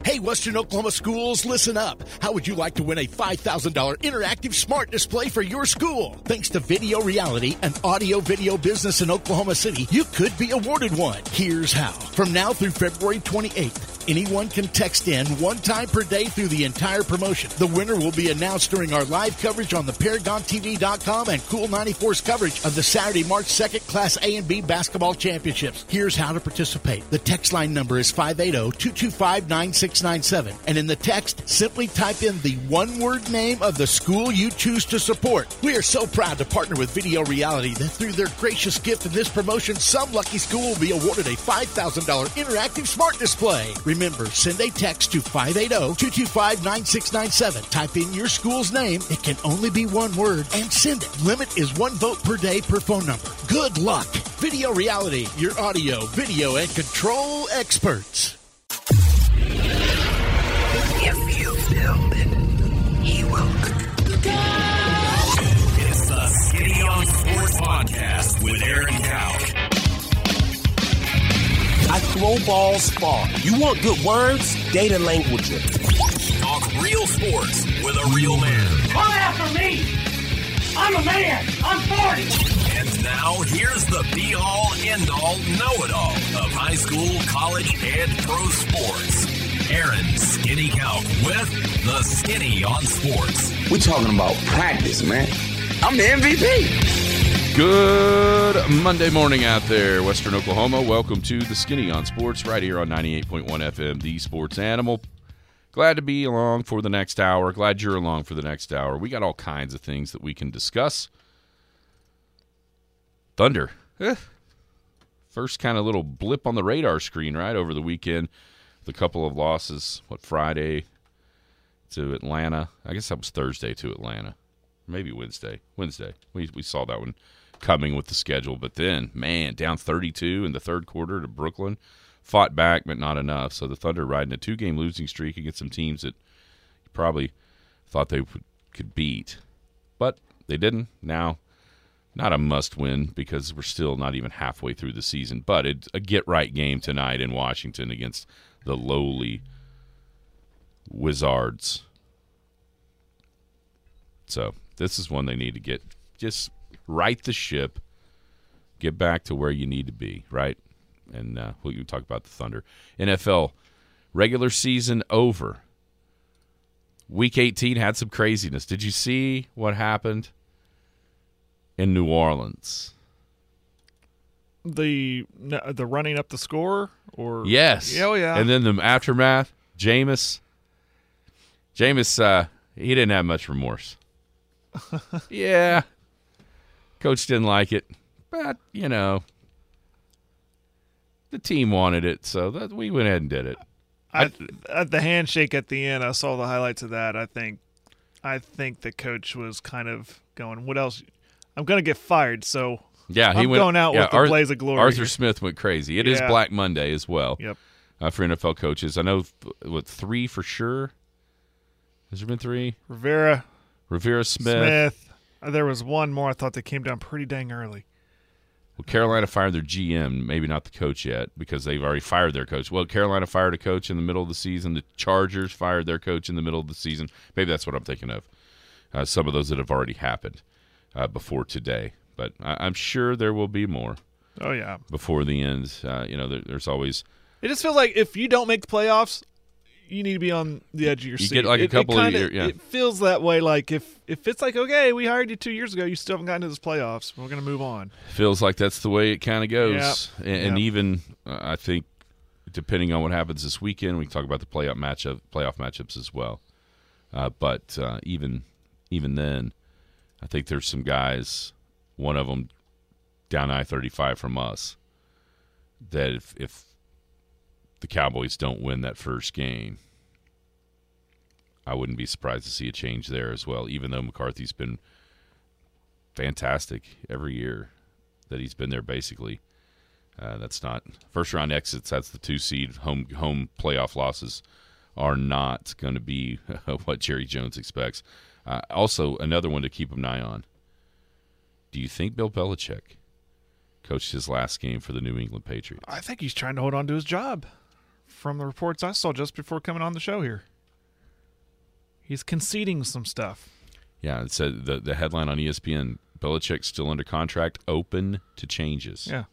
Hey, Western Oklahoma schools, listen up. How would you like to win a $5,000 interactive smart display for your school? Thanks to Video Reality, an audio-video business in Oklahoma City, you could be awarded one. Here's how. From now through February 28th, anyone can text in one time per day through the entire promotion. The winner will be announced during our live coverage on the ParagonTV.com and Cool 94's coverage of the Saturday, March 2nd Class A and B basketball championships. Here's how to participate. The text line number is 580-225-9697. And in the text, simply type in the one-word name of the school you choose to support. We are so proud to partner with Video Reality that through their gracious gift in this promotion, some lucky school will be awarded a $5,000 interactive smart display. Remember, send a text to 580-225-9697. Type in your school's name. It can only be one word, and send it. Limit is 1 vote per day per phone number. Good luck. Video Reality, your audio, video, and control experts. If you build it, he will. It's the Skinny on Sports Podcast with Aaron Cowk. I throw balls far. You want good words? Data language. Talk real sports with a real man. Come after me! I'm a man! I'm 40! And now, here's the be-all, end-all, know-it-all of high school, college, and pro sports. Aaron Skinny Cowk with the Skinny on Sports. We're talking about practice, man. I'm the MVP. Good Monday morning out there, Western Oklahoma. Welcome to the Skinny on Sports right here on 98.1 FM, the Sports Animal. Glad to be along for the next hour. Glad you're along for the next hour. We got all kinds of things that we can discuss. Thunder. First kind of little blip on the radar screen, right, over the weekend. A couple of losses, Friday to Atlanta. I guess that was Thursday to Atlanta. Maybe Wednesday. We saw that one coming with the schedule. But then, man, down 32 in the third quarter to Brooklyn. Fought back, but not enough. So the Thunder riding a 2-game losing streak against some teams that you probably thought they could beat. But they didn't. Now, not a must-win because we're still not even halfway through the season. But it's a get-right game tonight in Washington against the lowly Wizards. So this is one they need to get. Just right the ship. Get back to where you need to be, right? And we can talk about the Thunder. NFL regular season over. Week 18 had some craziness. Did you see what happened in New Orleans? The running up the score? Or yes. Oh, yeah. And then the aftermath, Jameis, he didn't have much remorse. Yeah. Coach didn't like it. But, the team wanted it, so we went ahead and did it. At the handshake at the end, I saw the highlights of that. I think the coach was kind of going, what else? I'm going to get fired, so yeah, I'm going out with the blaze of glory. Arthur Smith went crazy. It is Black Monday as well. Yep. For NFL coaches. I know, 3 for sure? Has there been 3? Rivera, Smith. There was one more I thought that came down pretty dang early. Well, Carolina fired their GM, maybe not the coach yet, because they've already fired their coach. Well, Carolina fired a coach in the middle of the season. The Chargers fired their coach in the middle of the season. Maybe that's what I'm thinking of. Some of those that have already happened before today. But I'm sure there will be more. Oh, yeah. Before the end. There's always – it just feels like if you don't make the playoffs, you need to be on the edge of your seat. You get like a couple of years. Yeah. It feels that way. Like if it's like, okay, we hired you 2 years ago, you still haven't gotten to this playoffs, we're going to move on. Feels like that's the way it kind of goes. Yep. And even I think depending on what happens this weekend, we can talk about the playoff matchups as well. But even then, I think there's some guys, one of them down I-35 from us, that if the Cowboys don't win that first game, I wouldn't be surprised to see a change there as well, even though McCarthy's been fantastic every year that he's been there basically. That's not first-round exits. That's the 2 seed. Home playoff losses are not going to be what Jerry Jones expects. Also, another one to keep an eye on. Do you think Bill Belichick coached his last game for the New England Patriots? I think he's trying to hold on to his job. from the reports I saw just before coming on the show here. He's conceding some stuff. Yeah, it said the headline on ESPN, Belichick still under contract, open to changes. Yeah.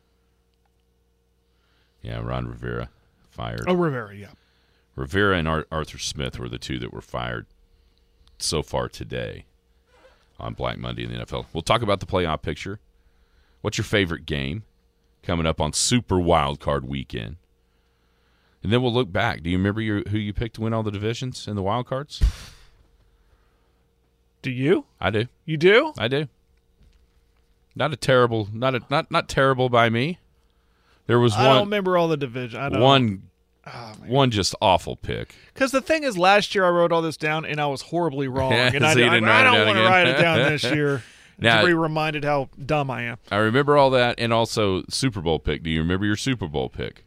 Yeah, Ron Rivera fired. Oh, Rivera, yeah. Rivera and Arthur Smith were the two that were fired so far today on Black Monday in the NFL. We'll talk about the playoff picture. What's your favorite game coming up on Super Wild Card Weekend? And then we'll look back. Do you remember who you picked to win all the divisions in the wild cards? Do you? I do. You do? I do. Not terrible by me. There was I don't remember all the division. One just awful pick. Because the thing is, last year I wrote all this down and I was horribly wrong. Yeah, and I so you don't didn't write it down want to again. write it down this year Now- to be reminded how dumb I am. I remember all that, and also Super Bowl pick. Do you remember your Super Bowl pick?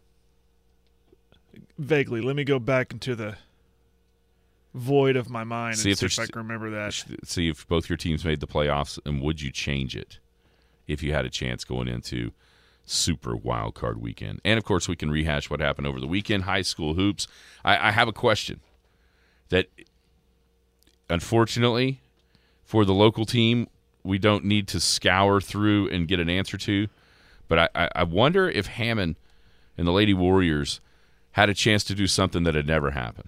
Vaguely. Let me go back into the void of my mind See and if see if there's- I can remember that. See if both your teams made the playoffs, and would you change it if you had a chance going into Super Wild Card Weekend? And, of course, we can rehash what happened over the weekend, high school hoops. I have a question that, unfortunately, for the local team, we don't need to scour through and get an answer to. But I wonder if Hammond and the Lady Warriors had a chance to do something that had never happened.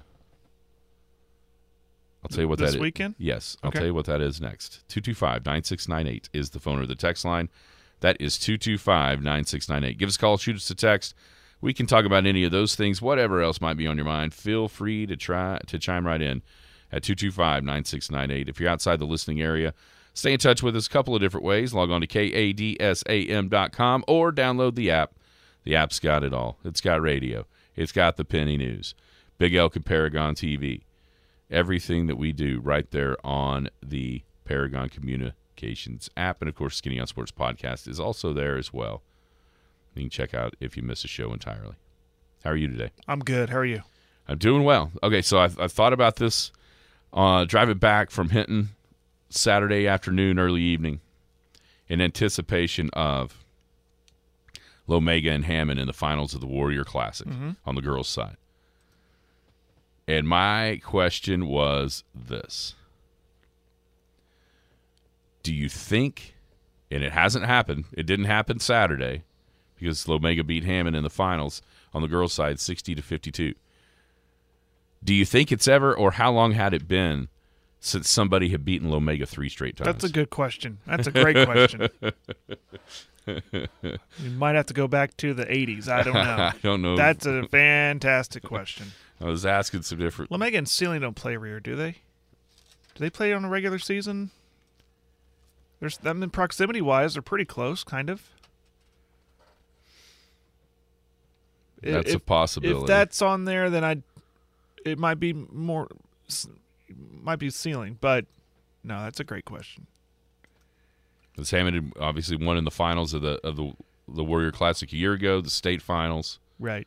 I'll tell you what that is. This weekend? Yes. I'll Okay. tell you what that is next. 225-9698 is the phone or the text line. That is 225-9698. Give us a call, shoot us a text. We can talk about any of those things, whatever else might be on your mind. Feel free to chime right in at 225-9698. If you're outside the listening area, stay in touch with us a couple of different ways. Log on to KADSAM.com or download the app. The app's got it all. It's got radio. It's got the Penny News, Big Elk and Paragon TV. Everything that we do right there on the Paragon Communications app. And, of course, Skinny on Sports Podcast is also there as well. You can check out if you miss a show entirely. How are you today? I'm good. How are you? I'm doing well. Okay, so I thought about this driving back from Hinton Saturday afternoon, early evening, in anticipation of Lomega and Hammond in the finals of the Warrior Classic on the girls' side. And my question was this. Do you think, and it hasn't happened, it didn't happen Saturday because Lomega beat Hammond in the finals on the girls' side 60-52. Do you think it's ever, or how long had it been since somebody had beaten Lomega 3 straight times? That's a good question. That's a great question. You might have to go back to the 80s. I don't know. I don't know. That's a fantastic question. I was asking some different. Lomega and Sealing don't play rear, do they? Do they play on a regular season? There's them in proximity-wise, they're pretty close, kind of. That's a possibility. If that's on there, then it might be Sealing, but no, that's a great question. Because Hammond had obviously won in the finals of the Warrior Classic a year ago, the state finals. Right.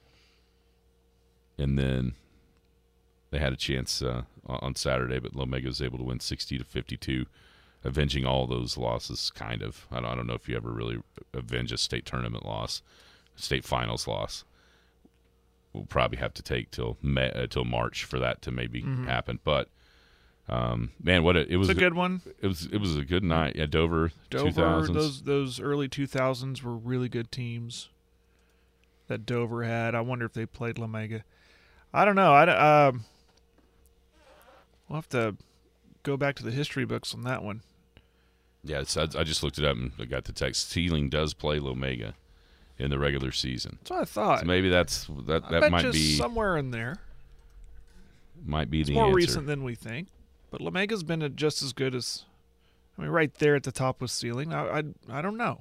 And then they had a chance on Saturday, but Lomega was able to win 60-52, avenging all those losses, kind of. I don't know if you ever really avenge a state tournament loss, state finals loss. We'll probably have to take till March for that to maybe happen. But man, it was a good one. It was a good night. Yeah, Dover 2000s. Those early 2000s were really good teams that Dover had. I wonder if they played Lomega. I don't know. We'll have to go back to the history books on that one. Yeah, I just looked it up and I got the text. Sealing does play Lomega in the regular season. That's what I thought. So maybe that might be somewhere in there. Might be It's the more answer. recent than we think, but Lomega's been just as good as. I mean, right there at the top with Sealing. I don't know.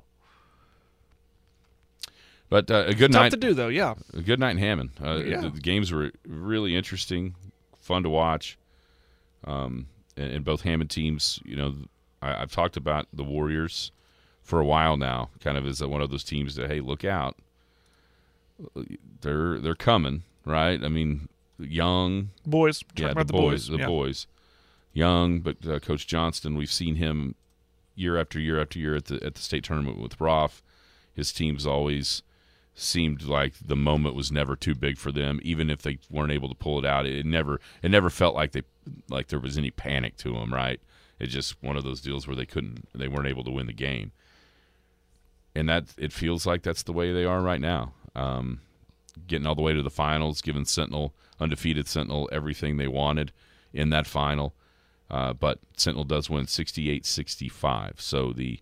But a good Tough night to do though. Yeah. A good night in Hammond. Yeah. The games were really interesting, fun to watch. And both Hammond teams, I've talked about the Warriors for a while now, kind of as one of those teams that, hey, look out. They're coming, right? I mean, young. Boys. Yeah, Talking about the Yeah. boys. Young, but Coach Johnston, we've seen him year after year after year at the state tournament with Roth. His team's always seemed like the moment was never too big for them, even if they weren't able to pull it out. It never felt like there was any panic to them, right? It's just one of those deals where they weren't able to win the game. And that it feels like that's the way they are right now. Getting all the way to the finals, giving undefeated Sentinel everything they wanted in that final. But Sentinel does win 68-65. So the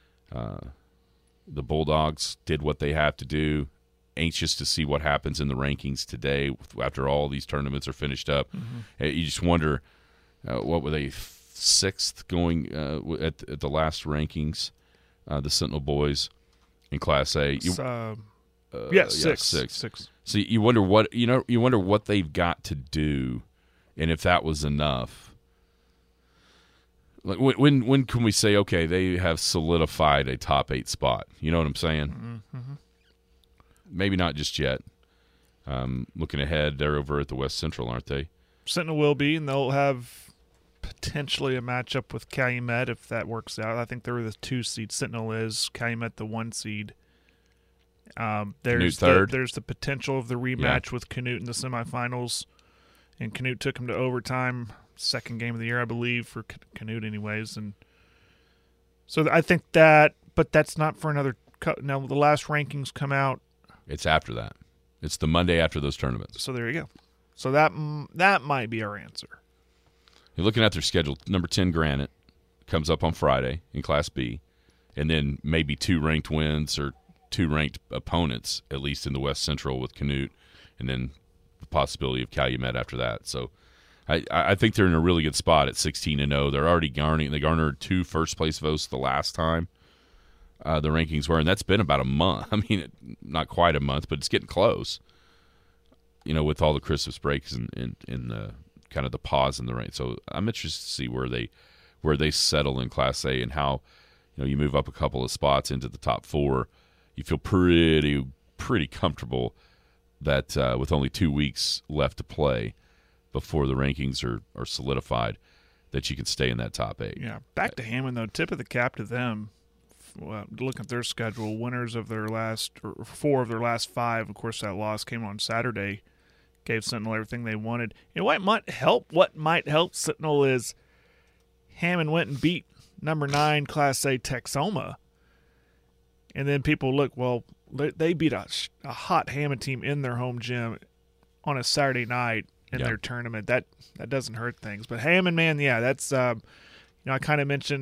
Bulldogs did what they have to do. Anxious to see what happens in the rankings today after all these tournaments are finished up. Mm-hmm. You just wonder, what were they, 6th going at the last rankings, the Sentinel boys in Class A. Six. So you wonder what they've got to do, and if that was enough. Like when can we say, okay, they have solidified a top 8 spot? You know what I'm saying? Mm-hmm. Maybe not just yet. Looking ahead, they're over at the West Central, aren't they? Sentinel will be, and they'll have potentially a matchup with Calumet if that works out. I think they're the 2 seed. Sentinel is, Calumet the 1 seed. There's the potential of the rematch with Canute in the semifinals, and Canute took him to overtime, second game of the year, I believe, for Canute anyways. And so I think that, but that's not for another – now the last rankings come out. It's after that. It's the Monday after those tournaments. So there you go. So that might be our answer. You're looking at their schedule. Number 10, Granite, comes up on Friday in Class B, and then maybe 2 ranked wins or 2 ranked opponents, at least in the West Central with Canute, and then the possibility of Calumet after that. So I think they're in a really good spot at 16-0. They're already garnered 2 first-place votes the last time the rankings were, and that's been about a month. I mean, not quite a month, but it's getting close. You know, with all the Christmas breaks and kind of the pause in the rank. So I'm interested to see where they settle in Class A and how, you move up a couple of spots into the top 4. You feel pretty comfortable that with only 2 weeks left to play before the rankings are solidified, that you can stay in that top 8. Yeah, back to Hammond though. Tip of the cap to them. Look at their schedule. Winners of their 4 of their last 5. Of course, that loss came on Saturday. Gave Sentinel everything they wanted. And what might help Sentinel is Hammond went and beat number 9 Class A Texoma. And then people look, well, they beat a hot Hammond team in their home gym on a Saturday night in their tournament. That doesn't hurt things. But Hammond, man, yeah, that's I kind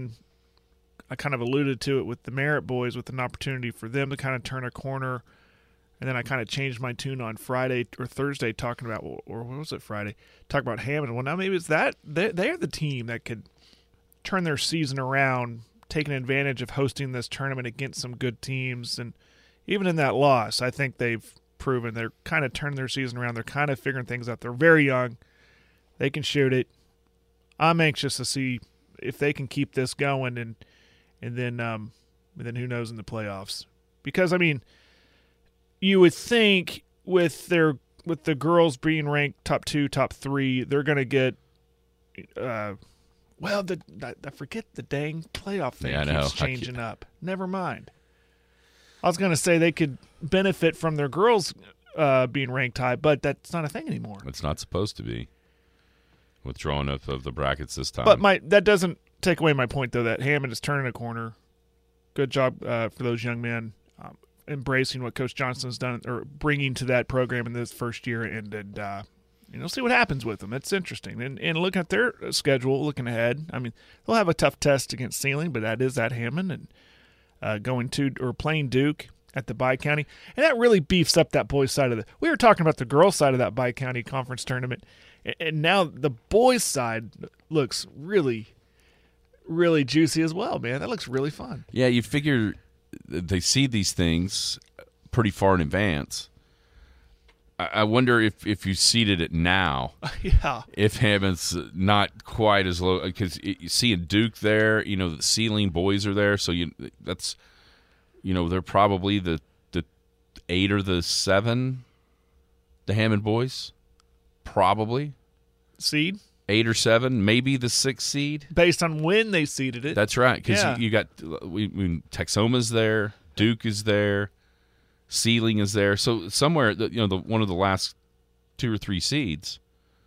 of alluded to it with the Merritt boys, with an opportunity for them to kind of turn a corner. And then I kind of changed my tune on Friday or Thursday talking about, or what was it, Friday? Talk about Hammond. Well, now maybe it's that they're the team that could turn their season around, taking advantage of hosting this tournament against some good teams. And even in that loss, I think they've proven they're kind of turning their season around. They're kind of figuring things out. They're very young. They can shoot it. I'm anxious to see if they can keep this going, and then who knows in the playoffs. Because, I mean, you would think with the girls being ranked top 2, top 3, they're going to get I forget the dang playoff thing keeps changing up. Never mind. I was going to say they could benefit from their girls being ranked high, but that's not a thing anymore. It's not supposed to be. Withdrawing up of the brackets this time. But that doesn't take away my point, though, that Hammond is turning a corner. Good job for those young men. Embracing what Coach Johnson's done or bringing to that program in this first year, and see what happens with them. It's interesting. And looking at their schedule, looking ahead, I mean, they'll have a tough test against Sealing, but that is at Hammond, and playing Duke at the Bi-County. And that really beefs up that boys' side of it. We were talking about the girls' side of that Bi-County conference tournament, and now the boys' side looks really, really juicy as well, man. That looks really fun. Yeah, you figure they see these things pretty far in advance. I wonder if you seeded it now. Yeah. If Hammond's not quite as low, because you see in Duke there, the Sealing boys are there, so they're probably the 8 or the 7, the Hammond boys, probably seed 8 or 7, maybe the 6th seed based on when they seeded it. That's right, because you got Texoma's there, Duke is there. Ceiling is there. So somewhere, one of the last 2 or 3 seeds.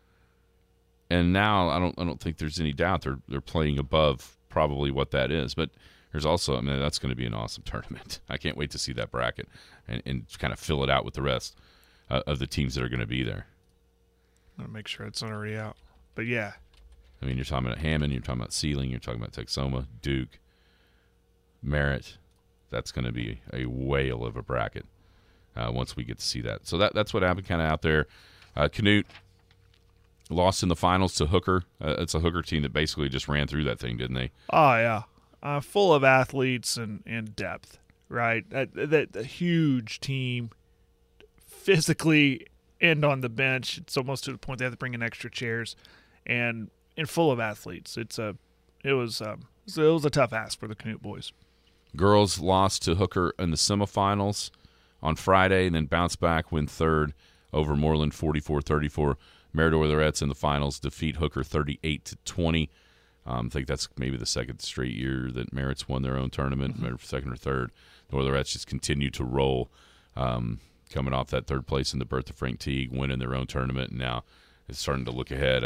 And now I don't think there's any doubt they're playing above probably what that is. But there's also, that's going to be an awesome tournament. I can't wait to see that bracket and kind of fill it out with the rest of the teams that are going to be there. I'm going to make sure it's not already out. But yeah. You're talking about Hammond, you're talking about Ceiling, you're talking about Texoma, Duke, Merritt. That's going to be a whale of a bracket once we get to see that. So that's what happened kind of out there. Canute lost in the finals to Hooker. It's a Hooker team that basically just ran through that thing, didn't they? Oh, yeah. Full of athletes and depth, right? That huge team, physically and on the bench. It's almost to the point they have to bring in extra chairs, and full of athletes. It was a tough ask for the Canute boys. Girls lost to Hooker in the semifinals on Friday and then bounced back, win third over Moreland 44-34. Merritt Oilerettes in the finals defeat Hooker 38-20. I think that's maybe the second straight year that Merritt's won their own tournament, second or third. The Oilerettes just continue to roll, coming off that third place in the Bertha Frank Teague, winning their own tournament, and now it's starting to look ahead.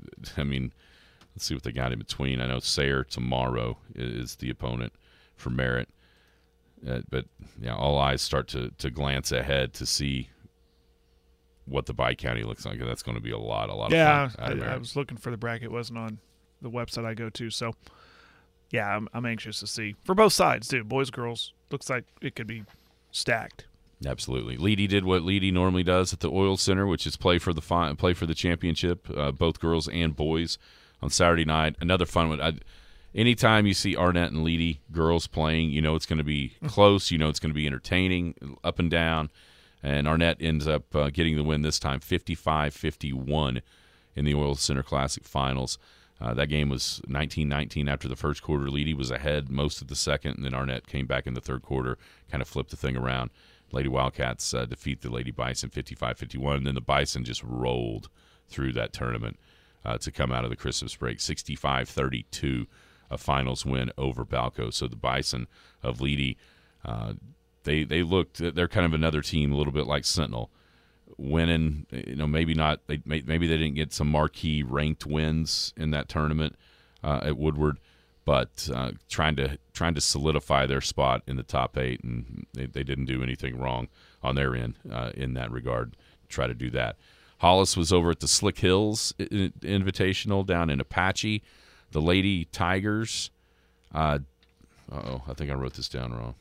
Let's see what they got in between. I know Sayre tomorrow is the opponent for Merritt. But all eyes start to glance ahead to see what the Bi-County looks like. That's going to be a lot of fun. I was looking for the bracket. It wasn't on the website I go to. So, yeah, I'm anxious to see. For both sides, too. Boys, girls. Looks like it could be stacked. Absolutely. Leedy did what Leedy normally does at the Oil Center, which is play for the championship, both girls and boys, on Saturday night. Another fun one. Anytime you see Arnett and Leedy girls playing, it's going to be close. It's going to be entertaining, up and down. And Arnett ends up getting the win this time, 55-51 in the Oil Center Classic Finals. That game was 19-19 after the first quarter. Leedy was ahead most of the second, and then Arnett came back in the third quarter, kind of flipped the thing around. Lady Wildcats defeat the Lady Bison 55-51, and then the Bison just rolled through that tournament to come out of the Christmas break, 65-32. A finals win over Balco. So the Bison of Leedy, they looked, they're kind of another team a little bit like Sentinel, winning. Maybe not. Maybe they didn't get some marquee ranked wins in that tournament at Woodward, but trying to solidify their spot in the top 8, and they didn't do anything wrong on their end in that regard. Try to do that. Hollis was over at the Slick Hills Invitational down in Apache. The Lady Tigers, I think I wrote this down wrong.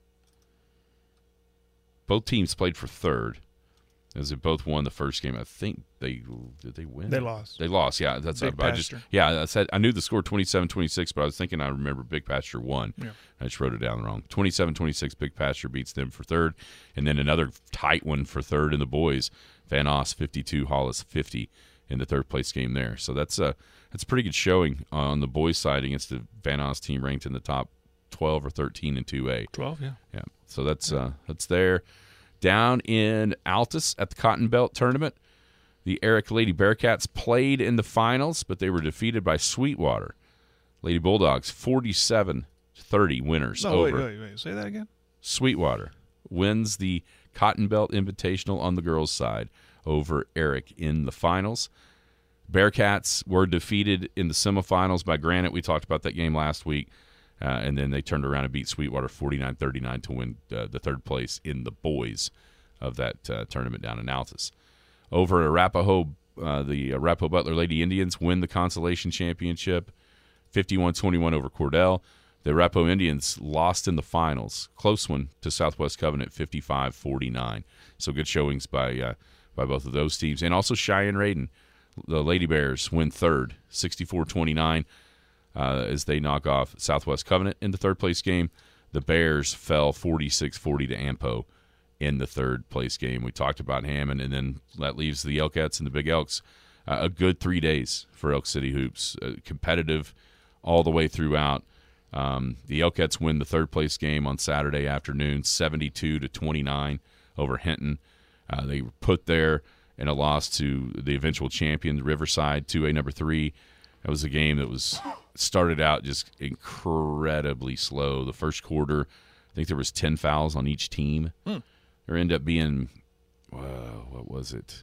Both teams played for third, as they both won the first game. I think did they win? They lost. They lost. Yeah, that's Big Pasture. I said I knew the score 27-26, but I was thinking I remember Big Pasture won. Yeah. I just wrote it down wrong. 27-26, Big Pasture beats them for third, and then another tight one for third in the boys. Van Oss 52, Hollis 50 in the third place game there. So that's a pretty good showing on the boys' side against the Van Oss team ranked in the top 12 or 13 in 2A. 12, yeah. Yeah. So that's there. Down in Altus at the Cotton Belt Tournament, the Eric Lady Bearcats played in the finals, but they were defeated by Sweetwater. Lady Bulldogs 47-30 winners over. Wait. Say that again? Sweetwater wins the Cotton Belt Invitational on the girls' side over Eric in the finals. Bearcats were defeated in the semifinals by Granite. We talked about that game last week. And then they turned around and beat Sweetwater 49-39 to win the third place in the boys of that tournament down in Altus. Over at Arapahoe, the Arapahoe Butler Lady Indians win the consolation championship 51-21 over Cordell. The Arapahoe Indians lost in the finals. Close one to Southwest Covenant 55-49. So good showings by both of those teams. And also Cheyenne Raiden. The Lady Bears win third, 64-29, as they knock off Southwest Covenant in the third place game. The Bears fell 46-40 to Ampo in the third place game. We talked about Hammond, and then that leaves the Elkettes and the Big Elks. A good 3 days for Elk City Hoops, competitive all the way throughout. The Elkettes win the third place game on Saturday afternoon, 72-29 over Hinton. They were put there in a loss to the eventual champion, Riverside, 2A number 3. That was a game that started out just incredibly slow. The first quarter, I think there was 10 fouls on each team. There ended up being, what was it,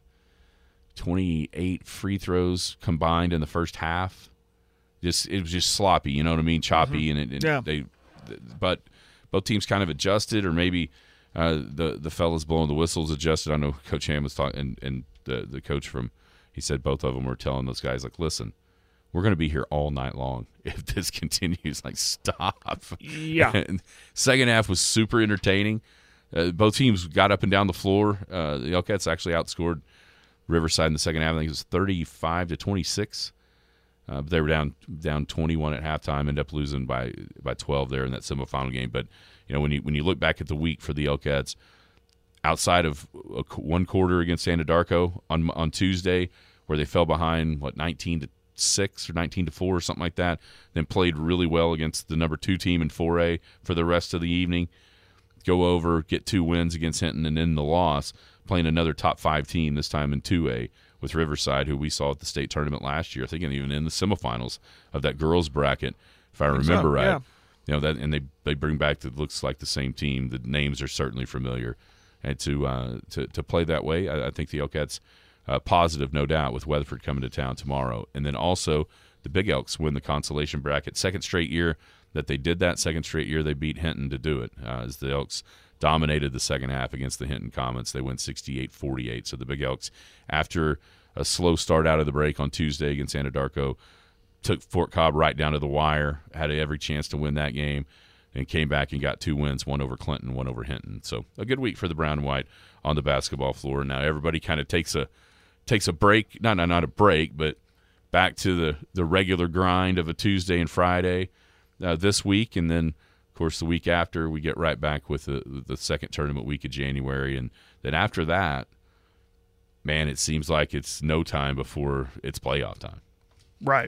28 free throws combined in the first half. It was just sloppy, you know what I mean, choppy, but both teams kind of adjusted, or maybe the fellas blowing the whistles adjusted. I know Coach Ham was talking, and the coach he said both of them were telling those guys, like, listen, we're going to be here all night long if this continues. Like, stop. Yeah. And second half was super entertaining. Both teams got up and down the floor. The Elkcats actually outscored Riverside in the second half. I think it was 35-26. They were down 21 at halftime. Ended up losing by 12 there in that semifinal game. But you know, when you look back at the week for the Elkcats, outside of one quarter against Anadarko on Tuesday, where they fell behind 19-6 or 19-4 or something like that, then played really well against the number 2 team in 4A for the rest of the evening. Go over, get 2 wins against Hinton, and then the loss, playing another top 5 team, this time in 2A, with Riverside, who we saw at the state tournament last year. I think even in the semifinals of that girls bracket, if I remember right. Yeah. You know, that, and they bring back, it looks like the same team. The names are certainly familiar. And to play that way, I think the Elkcats positive, no doubt, with Weatherford coming to town tomorrow. And then also the Big Elks win the consolation bracket. Second straight year that they did that. Second straight year they beat Hinton to do it, as the Elks dominated the second half against the Hinton Comets. They win 68-48. So the Big Elks, after a slow start out of the break on Tuesday against Anadarko, took Fort Cobb right down to the wire, had every chance to win that game, and came back and got 2 wins, one over Clinton, one over Hinton. So a good week for the Brown and White on the basketball floor. Now everybody kind of takes a break, not a break, but back to the regular grind of a Tuesday and Friday this week, and then, of course, the week after we get right back with the second tournament week of January, and then after that, man, it seems like it's no time before it's playoff time. Right.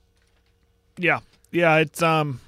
Yeah. Yeah, it's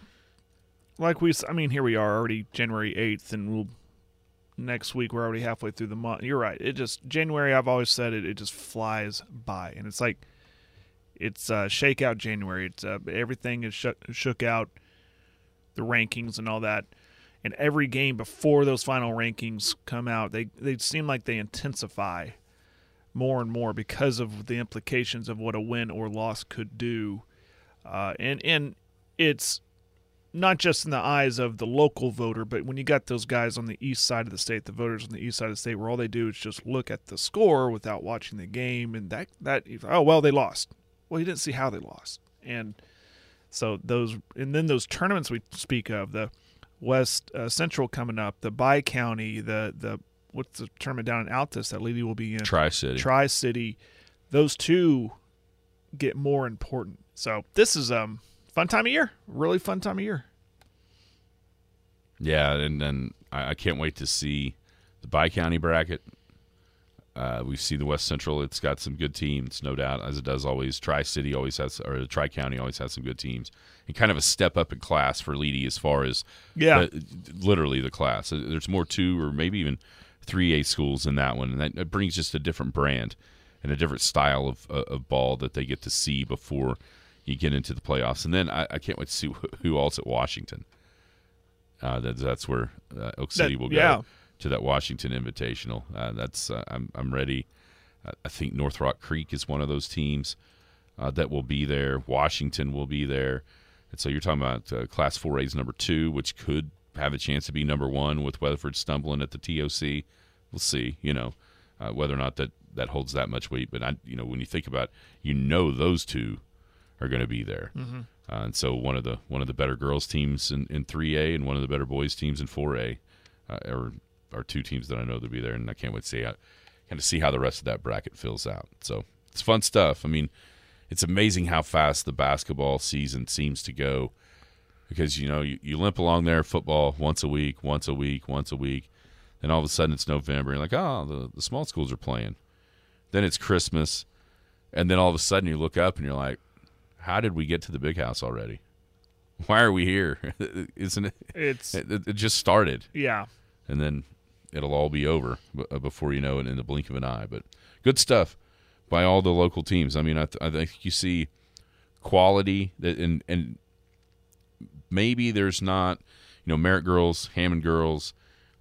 here we are already January 8th, and next week we're already halfway through the month. You're right. January, I've always said it just flies by, and it's like it's shakeout January. It's everything is shook out, the rankings and all that. And every game before those final rankings come out, they seem like they intensify more and more because of the implications of what a win or loss could do. And it's not just in the eyes of the local voter, but when you got those guys on the east side of the state, the voters on the east side of the state, where all they do is just look at the score without watching the game, and that they lost. Well, you didn't see how they lost. And so those tournaments we speak of, the West Central coming up, the Bi-County, the what's the tournament down in Altus that Lady will be in? Tri-City. Those two get more important. So this is fun time of year, really fun time of year. Yeah, and then I can't wait to see the Bi-County bracket. We see the West Central. It's got some good teams, no doubt, as it does always. Tri-City always has, or the Tri-County always has some good teams. And kind of a step up in class for Leedy as far as literally the class. There's more 2 or maybe even 3A schools in that one, and that brings just a different brand and a different style of ball that they get to see before you get into the playoffs. And then I can't wait to see who else at Washington. That's where Oak City will go to that Washington Invitational. I'm ready. I think North Rock Creek is one of those teams that will be there. Washington will be there. And so you're talking about Class 4A's number 2, which could have a chance to be number 1 with Weatherford stumbling at the TOC. We'll see, whether or not that holds that much weight. But, when you think about it, those two are going to be there. Mm-hmm. And so one of the better girls teams in 3A and one of the better boys teams in 4A are 2 teams that I know to be there, and I can't wait to see how the rest of that bracket fills out. So it's fun stuff. I mean, it's amazing how fast the basketball season seems to go, because you limp along there, football once a week, then all of a sudden it's November, and you're like, oh, the small schools are playing. Then it's Christmas, and then all of a sudden you look up and you're like, how did we get to the big house already? Why are we here? Isn't it? It just started. Yeah. And then it'll all be over before you know it, in the blink of an eye. But good stuff by all the local teams. I mean, I think you see quality, and maybe there's not, Merritt girls, Hammond girls,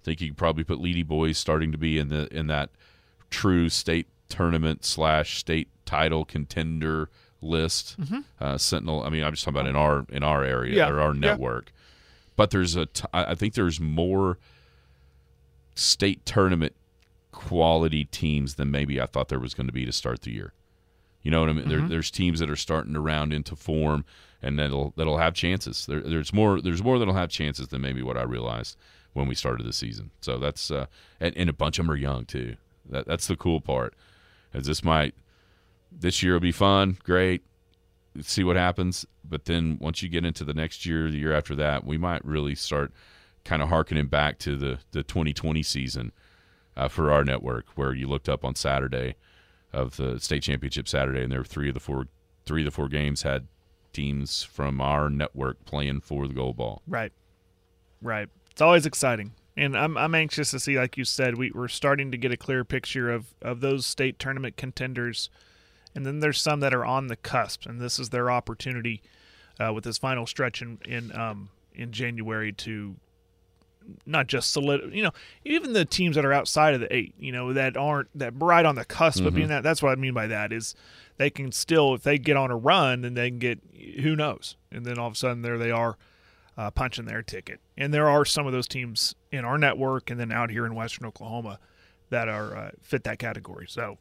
I think you could probably put Lady boys starting to be in that true state tournament / state title contender list. Sentinel. I mean, I'm just talking about in our area or our network. But there's I think there's more state tournament quality teams than maybe I thought there was going to be to start the year. You know what I mean? There's teams that are starting to round into form, and that'll have chances. There's more that'll have chances than maybe what I realized when we started the season. So that's and a bunch of them are young too. That's the cool part. As this year will be fun, great. Let's see what happens. But then once you get into the next year, the year after that, we might really start kind of hearkening back to the 2020 season for our network, where you looked up on Saturday of the state championship Saturday, and there were three of the four games had teams from our network playing for the gold ball. Right. It's always exciting. And I'm anxious to see, like you said, we're starting to get a clear picture of those state tournament contenders. And then there's some that are on the cusp, and this is their opportunity with this final stretch in January to not just even the teams that are outside of the 8, that aren't that right on the cusp of being that. That's what I mean by that is they can still, if they get on a run, then they can get who knows, and then all of a sudden there they are punching their ticket. And there are some of those teams in our network and then out here in Western Oklahoma that are fit that category. So.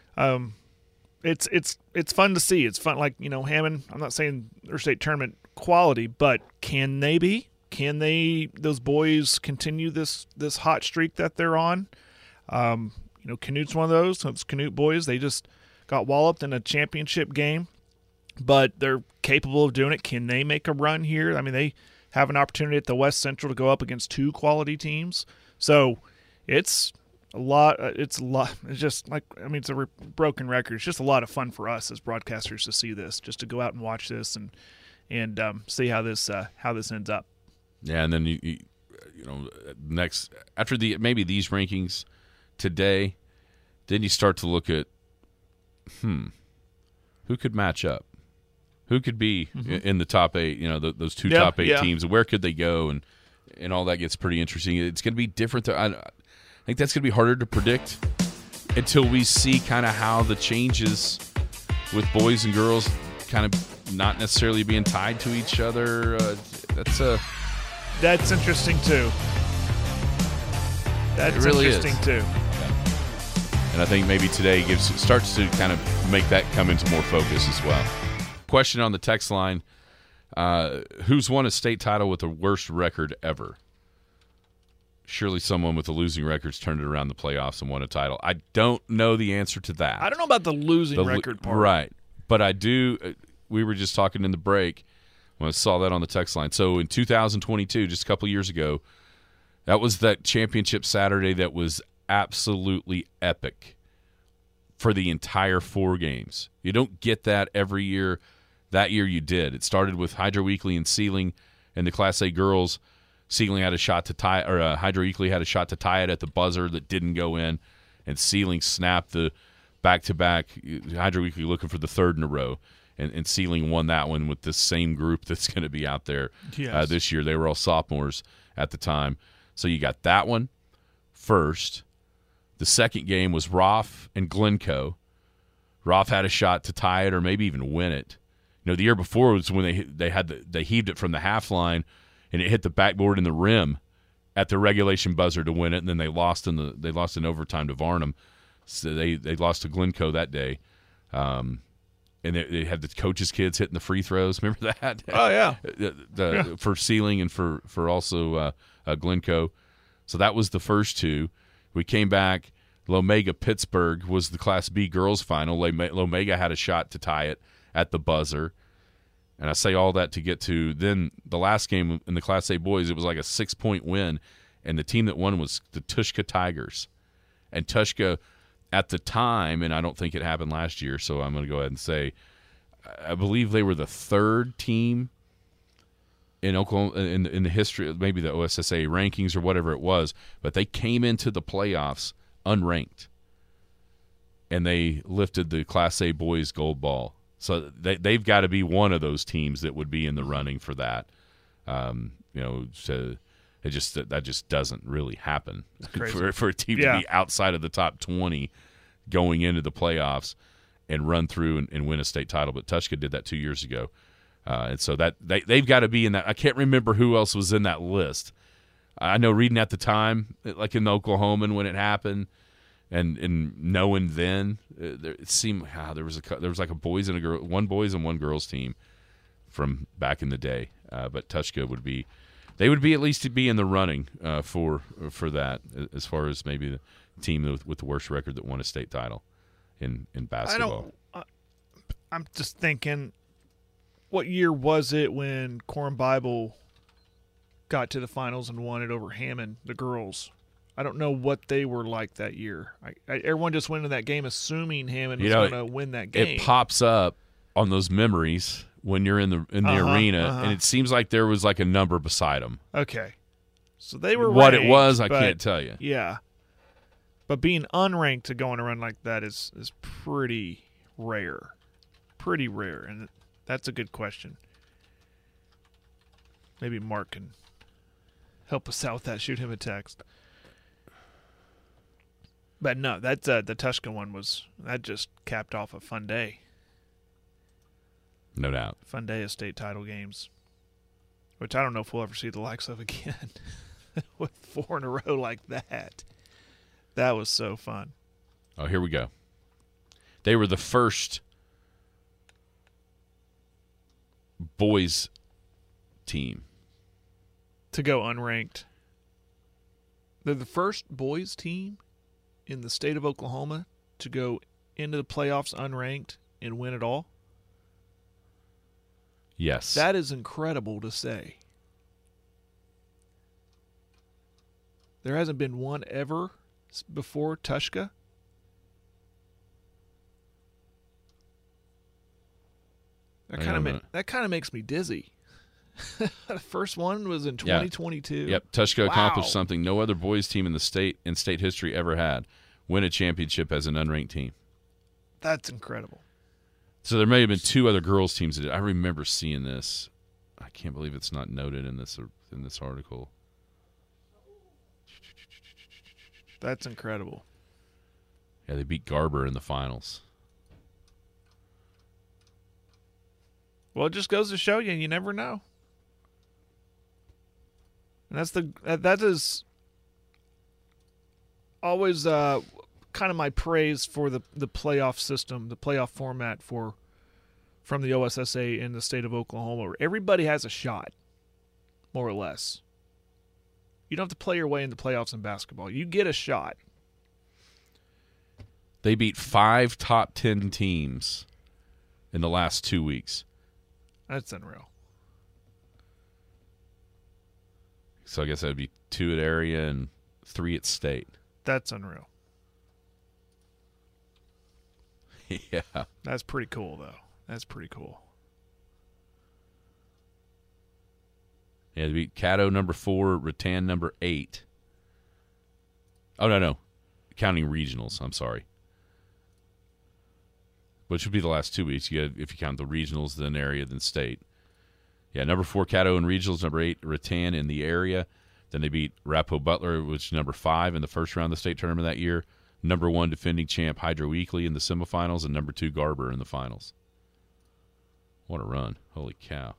It's fun to see. It's fun, like, Hammond, I'm not saying their state tournament quality, but can they be? Can those boys continue this hot streak that they're on? Canute's one of those. Those Canute boys, they just got walloped in a championship game, but they're capable of doing it. Can they make a run here? I mean, they have an opportunity at the West Central to go up against 2 quality teams. So it's a lot. It's just like, it's a broken record. It's just a lot of fun for us as broadcasters to see this, just to go out and watch this and see how this ends up. Yeah, and then you next after maybe these rankings today, then you start to look at who could match up, who could be in the top 8. Those 2 top 8 teams. Where could they go, and all that gets pretty interesting. It's going to be different. I think that's going to be harder to predict until we see kind of how the changes with boys and girls kind of not necessarily being tied to each other. That's interesting too. That's really interesting too. And I think maybe today starts to kind of make that come into more focus as well. Question on the text line: who's won a state title with the worst record ever? Surely someone with a losing record's turned it around the playoffs and won a title. I don't know the answer to that. I don't know about the losing record part. Right. But I do. We were just talking in the break when I saw that on the text line. So in 2022, just a couple of years ago, that was that championship Saturday that was absolutely epic for the entire 4 games. You don't get that every year. That year you did. It started with Hydro Eakly and Sealing and the Class A girls. Sealing had a shot to tie, or Hydro Eakly had a shot to tie it at the buzzer that didn't go in, and Sealing snapped the back-to-back. Hydro Eakly looking for the 3rd in a row, and Sealing won that one with the same group that's going to be out there this year. They were all sophomores at the time. So you got that one first. The second game was Roth and Glencoe. Roth had a shot to tie it or maybe even win it. The year before was when they heaved it from the half line, and it hit the backboard in the rim at the regulation buzzer to win it, and then they lost in overtime to Varnum. So they lost to Glencoe that day, and they had the coaches' kids hitting the free throws. Remember that? Oh yeah, for Sealing and for also Glencoe. So that was the first 2. We came back. Lomega Pittsburgh was the Class B girls final. Lomega had a shot to tie it at the buzzer. And I say all that to get to then the last game in the Class A boys, it was like a 6-point win, and the team that won was the Tushka Tigers. And Tushka, at the time, and I don't think it happened last year, so I'm going to go ahead and say, I believe they were the 3rd team in Oklahoma in the history, maybe the OSSA rankings or whatever it was, but they came into the playoffs unranked, and they lifted the Class A boys gold ball. So they've got to be one of those teams that would be in the running for that. And That just doesn't really happen Crazy. for a team to be outside of the top 20 going into the playoffs and run through and win a state title. But Tushka did that 2 years ago, and so that they've got to be in that. I can't remember who else was in that list. I know reading at the time, like in the Oklahoman when it happened, and knowing then, it seemed there was like a boys and a girl, one boys and one girls team from back in the day. But Tushka would be at least to be in the running for that, as far as maybe the team with the worst record that won a state title in basketball. I'm just thinking, what year was it when Coram Bible got to the finals and won it over Hammond, the girls? I don't know what they were like that year. Everyone just went into that game assuming Hammond was going to win that game. It pops up on those memories when you're in the arena, and it seems like there was like a number beside them. Okay, so they were what ranked, it was. I can't tell you. Yeah, but being unranked to go on a run like that is pretty rare, and that's a good question. Maybe Mark can help us out with that. Shoot him a text. But no, that the Tushka one that just capped off a fun day. No doubt. Fun day of state title games, which I don't know if we'll ever see the likes of again with 4 in a row like that. That was so fun. Oh, here we go. They were the first boys team to go unranked. They're the first boys team in the state of Oklahoma to go into the playoffs unranked and win it all. Yes. That is incredible to say. There hasn't been one ever before Tushka. That kind of makes me dizzy. The first one was in 2022. Yep, Tushka accomplished something no other boys team in state history ever had: win a championship as an unranked team. That's incredible. So there may have been 2 other girls teams that did. I remember seeing this. I can't believe it's not noted in this article. That's incredible. Yeah, they beat Garber in the finals. Well, it just goes to show you never know. And that is always kind of my praise for the playoff system, the playoff format from the OSSA in the state of Oklahoma, where everybody has a shot, more or less. You don't have to play your way into playoffs in basketball. You get a shot. They beat 5 top 10 teams in the last 2 weeks. That's unreal. So I guess that would be 2 at area and 3 at state. That's unreal. Yeah. That's pretty cool, though. That's pretty cool. Yeah, they beat Caddo number 4, Rattan number 8. Oh, no. Counting regionals, I'm sorry. Which would be the last 2 weeks. If you count the regionals, then area, then state. Yeah, number 4, Caddo in regionals. Number 8, Rattan in the area. Then they beat Rapo Butler, which is number 5 in the first round of the state tournament that year. Number 1, defending champ Hydro Weekly in the semifinals. And number 2, Garber in the finals. What a run. Holy cow.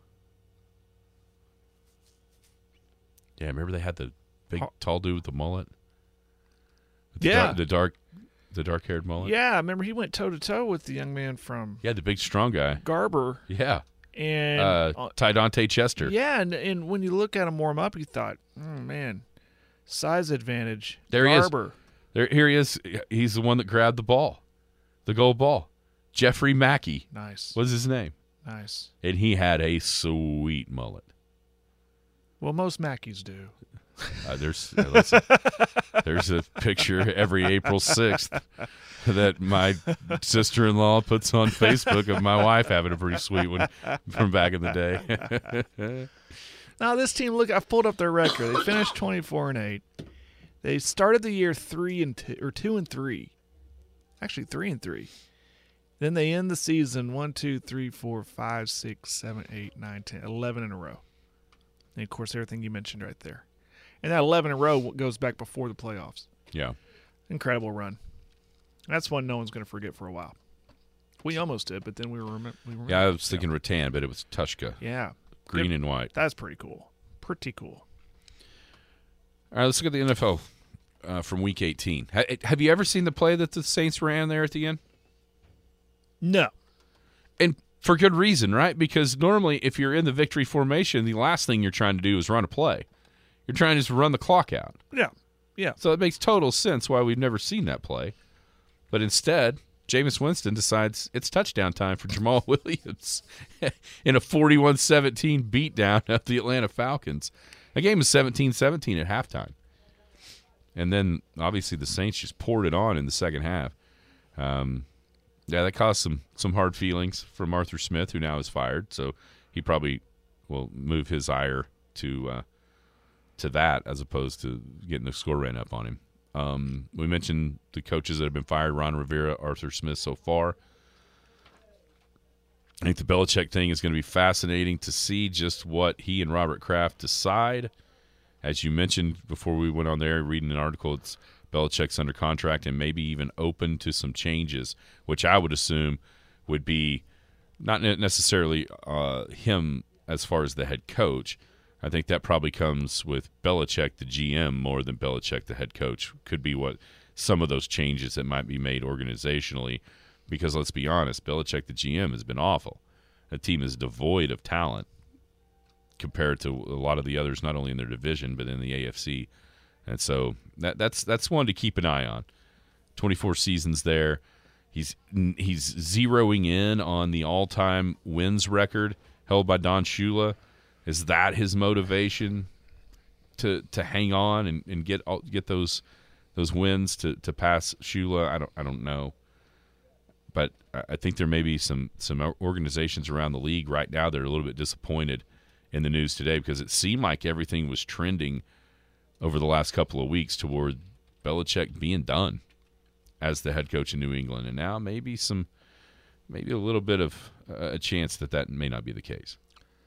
Yeah, remember they had the big, tall dude with the mullet? The dark-haired mullet? Yeah, I remember he went toe-to-toe with the young man from... Yeah, the big, strong guy. Garber. Yeah. And Ty Dante Chester. Yeah, and when you look at him warm up, you thought, man, size advantage. There Garber. he is. Here he is. He's the one that grabbed the ball, the gold ball. Jeffrey Mackey. Nice. What's his name? Nice. And he had a sweet mullet. Well, most Mackeys do. There's a picture every April 6th that my sister-in-law puts on Facebook of my wife having a pretty sweet one from back in the day. Now this team, look, I've pulled up their record. They finished 24-8. They started the year 2-3. Actually 3-3. Then they end the season 1, 2, 3, 4, 5, 6, 7, 8, 9, 10, 11 in a row. And of course everything you mentioned right there. And that 11 in a row goes back before the playoffs. Yeah. Incredible run. That's one no one's going to forget for a while. We almost did, but then we were Yeah, I was thinking rattan, but it was Tushka. Yeah. Green and white. That's pretty cool. Pretty cool. All right, let's look at the NFL from Week 18. Have you ever seen the play that the Saints ran there at the end? No. And for good reason, right? Because normally if you're in the victory formation, the last thing you're trying to do is run a play. You're trying to just run the clock out. Yeah. Yeah. So it makes total sense why we've never seen that play. But instead, Jameis Winston decides it's touchdown time for Jamal Williams in a 41-17 beatdown of the Atlanta Falcons. The game was 17-17 at halftime. And then, obviously, the Saints just poured it on in the second half. That caused some hard feelings from Arthur Smith, who now is fired. So he probably will move his ire to that as opposed to getting the score ran up on him. We mentioned the coaches that have been fired, Ron Rivera, Arthur Smith so far. I think the Belichick thing is going to be fascinating to see just what he and Robert Kraft decide. As you mentioned before we went on there, reading an article, it's Belichick's under contract and maybe even open to some changes, which I would assume would be not necessarily him as far as the head coach. I think that probably comes with Belichick, the GM, more than Belichick, the head coach. Could be what some of those changes that might be made organizationally. Because let's be honest, Belichick, the GM, has been awful. The team is devoid of talent compared to a lot of the others, not only in their division but in the AFC. And so that's one to keep an eye on. 24 seasons there. He's zeroing in on the all-time wins record held by Don Shula. Is that his motivation to hang on and get those wins to pass Shula? I don't know, but I think there may be some organizations around the league right now that are a little bit disappointed in the news today because it seemed like everything was trending over the last couple of weeks toward Belichick being done as the head coach in New England, and now maybe a little bit of a chance that may not be the case.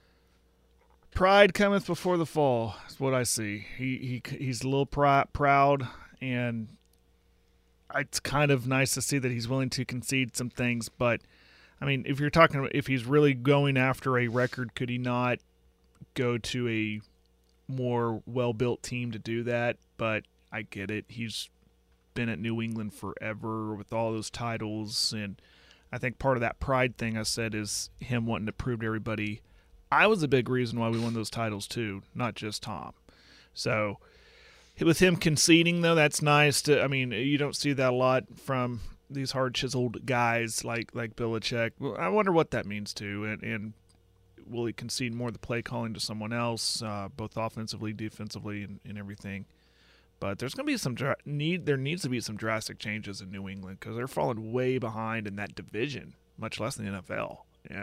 Pride cometh before the fall is what I see. He's a little proud, and it's kind of nice to see that he's willing to concede some things. But, I mean, if you're talking about if he's really going after a record, could he not go to a more well-built team to do that? But I get it. He's been at New England forever with all those titles, and I think part of that pride thing I said is him wanting to prove to everybody I was a big reason why we won those titles too, not just Tom. So with him conceding, though, that's nice. You don't see that a lot from these hard chiseled guys like Belichick. Well, I wonder what that means too, and will he concede more of the play calling to someone else, both offensively, defensively, and everything. But there's going to be there needs to be some drastic changes in New England because they're falling way behind in that division, much less in the NFL.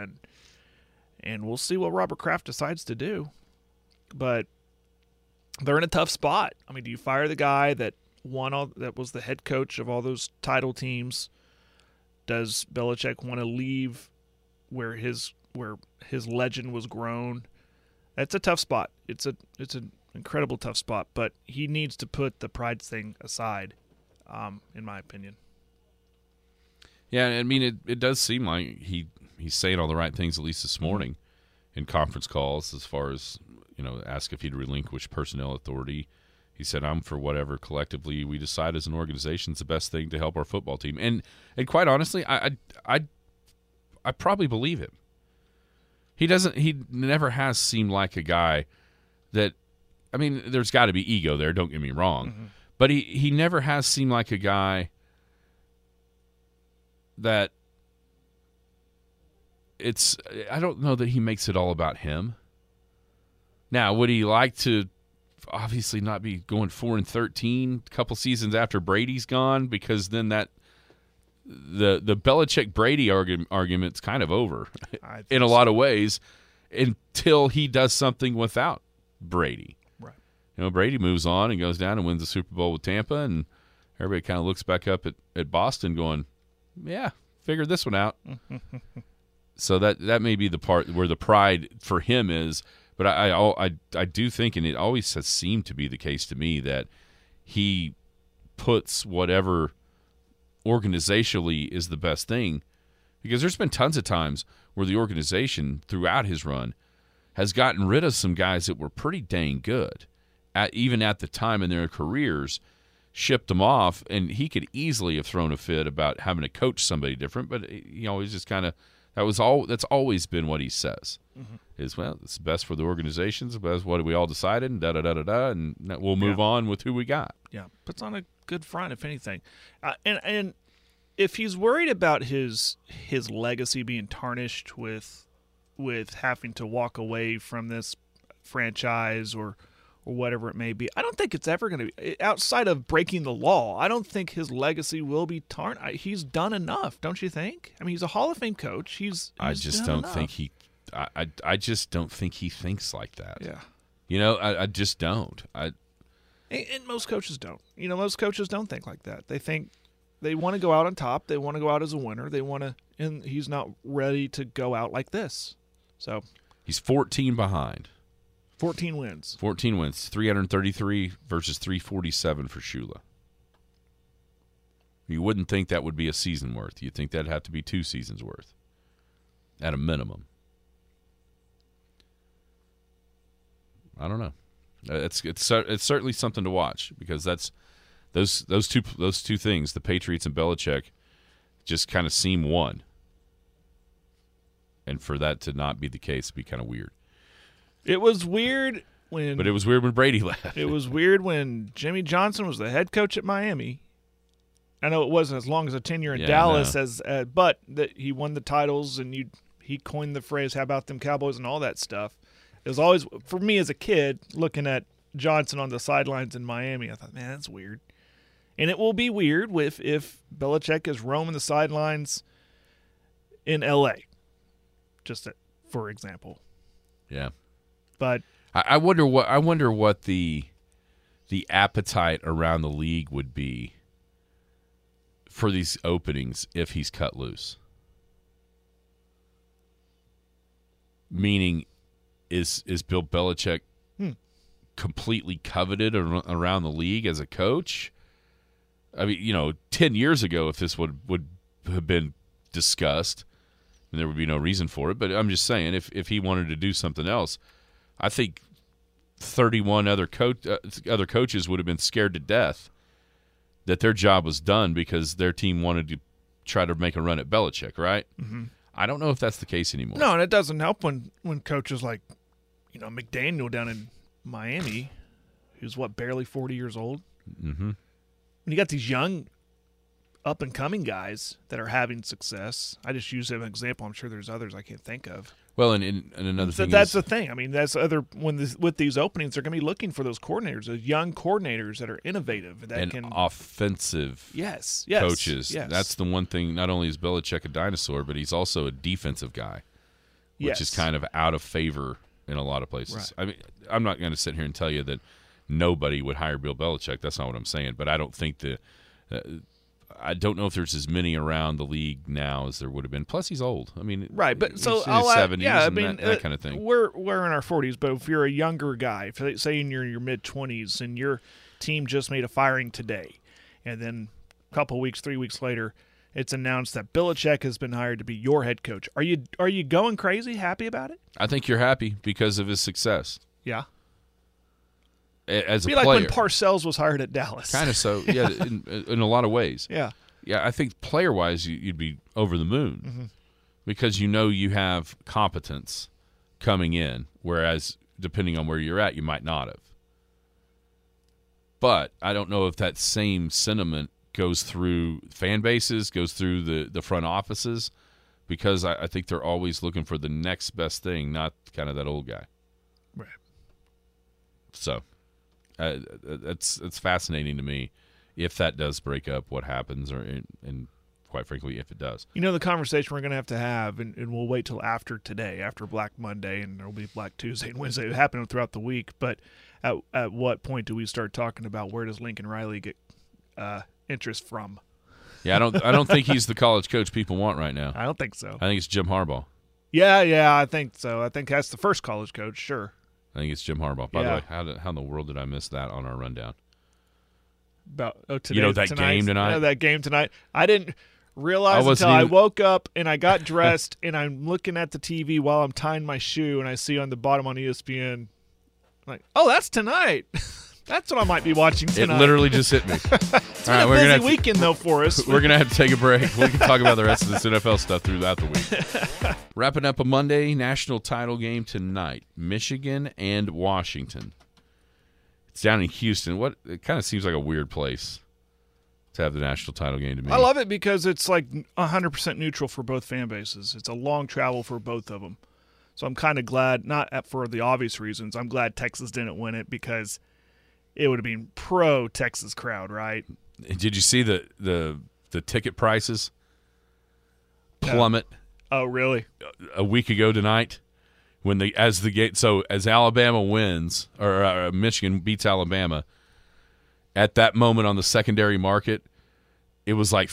And we'll see what Robert Kraft decides to do. But they're in a tough spot. I mean, do you fire the guy that was the head coach of all those title teams? Does Belichick want to leave where his legend was grown? That's a tough spot. It's an incredible tough spot, but he needs to put the pride thing aside, in my opinion. Yeah, I mean, it does seem like he's saying all the right things, at least this morning, in conference calls as far as, ask if he'd relinquish personnel authority. He said, I'm for whatever collectively we decide as an organization is the best thing to help our football team. And quite honestly, I probably believe him. He never has seemed like a guy that, I mean, there's got to be ego there, don't get me wrong. But he never has seemed like a guy that I don't know that he makes it all about him. Now, would he like to obviously not be going 4-13 a couple seasons after Brady's gone? Because then the Belichick-Brady argument's kind of over in a lot of ways until he does something without Brady. Right. Brady moves on and goes down and wins the Super Bowl with Tampa, and everybody kind of looks back up at Boston going, yeah, figured this one out. So that may be the part where the pride for him is, But I do think, and it always has seemed to be the case to me, that he puts whatever organizationally is the best thing, because there's been tons of times where the organization throughout his run has gotten rid of some guys that were pretty dang good, even at the time in their careers, shipped them off, and he could easily have thrown a fit about having to coach somebody different, but he's just kind of that's always been what he says. Is, well, it's best for the organizations, that's what we all decided, and da-da-da-da-da, and we'll move on with who we got. Yeah, puts on a good front, if anything. And if he's worried about his legacy being tarnished with having to walk away from this franchise or whatever it may be, I don't think it's ever going to be, outside of breaking the law, I don't think his legacy will be tarnished. He's done enough, don't you think? I mean, he's a Hall of Fame coach. I just don't think he thinks like that. Yeah. I just don't. And most coaches don't. Most coaches don't think like that. They think they want to go out on top. They want to go out as a winner. And he's not ready to go out like this. So he's 14 behind. 14 wins. 14 wins. 333 versus 347 for Shula. You wouldn't think that would be a season worth. You'd think that'd have to be 2 seasons worth at a minimum. I don't know. It's certainly something to watch, because that's those two things, the Patriots and Belichick, just kind of seem one. And for that to not be the case would be kind of weird. It was weird when Brady left. It was weird when Jimmy Johnson was the head coach at Miami. I know it wasn't as long as a tenure in Dallas but that he won the titles, and he coined the phrase "How about them Cowboys" and all that stuff. It was always, for me as a kid, looking at Johnson on the sidelines in Miami, I thought, man, that's weird. And it will be weird if Belichick is roaming the sidelines in L.A., just for example. Yeah. But I wonder what the appetite around the league would be for these openings if he's cut loose. Meaning, is Bill Belichick completely coveted around the league as a coach? I mean, 10 years ago, if this would have been discussed, there would be no reason for it. But I'm just saying, if he wanted to do something else, I think 31 other coaches would have been scared to death that their job was done because their team wanted to try to make a run at Belichick, right? Mm-hmm. I don't know if that's the case anymore. No, and it doesn't help when coaches like, McDaniel down in Miami, who's barely 40 years old. Mm-hmm. When you got these young, up-and-coming guys that are having success, I just use them as an example. I'm sure there's others I can't think of. Well, and another thing that's the thing. I mean, with these openings, they're going to be looking for those coordinators, those young coordinators that are innovative, that can offensive coaches. Yes. That's the one thing. Not only is Belichick a dinosaur, but he's also a defensive guy, which is kind of out of favor in a lot of places. Right. I mean, I'm not going to sit here and tell you that nobody would hire Bill Belichick. That's not what I'm saying. But I don't think I don't know if there's as many around the league now as there would have been. Plus, he's old. I mean, right. But so he's in his 70s and that kind of thing. We're in our 40s, but if you're a younger guy, say you're in your mid 20s, and your team just made a firing today, and then a couple weeks, 3 weeks later, it's announced that Belichick has been hired to be your head coach. Are you going crazy? Happy about it? I think you're happy because of his success. Yeah. As a player, like when Parcells was hired at Dallas. Kind of so, yeah, in a lot of ways. Yeah. Yeah, I think player-wise you'd be over the moon because you have competence coming in, whereas depending on where you're at, you might not have. But I don't know if that same sentiment goes through fan bases, goes through the front offices, because I think they're always looking for the next best thing, not kind of that old guy. Right. So it's fascinating to me if that does break up, what happens, and quite frankly, if it does. The conversation we're going to have, and we'll wait till after today, after Black Monday, and there will be Black Tuesday and Wednesday. It happened throughout the week, but at what point do we start talking about where does Lincoln Riley get interest from? Yeah, I don't think he's the college coach people want right now. I don't think so. I think it's Jim Harbaugh. Yeah, I think so. I think that's the first college coach, sure. I think it's Jim Harbaugh. By the Yeah. way, how in the world did I miss that on our rundown? About You know that game tonight? Yeah, that game tonight. I didn't realize until I woke up and I got dressed and I'm looking at the TV while I'm tying my shoe and I see on the bottom on ESPN, like, oh, that's tonight. That's what I might be watching tonight. It literally just hit me. It's been a busy weekend, though, for us. We're going to have to take a break. We can talk about the rest of this NFL stuff throughout the week. Wrapping up a Monday national title game tonight, Michigan and Washington. It's down in Houston. It kind of seems like a weird place to have the national title game to me. I love it because it's like 100% neutral for both fan bases. It's a long travel for both of them. So I'm kind of glad, not for the obvious reasons, I'm glad Texas didn't win it because it would have been pro-Texas crowd, right? Did you see the ticket prices plummet? Oh, really? A week ago tonight, as Alabama wins or Michigan beats Alabama, at that moment on the secondary market, it was like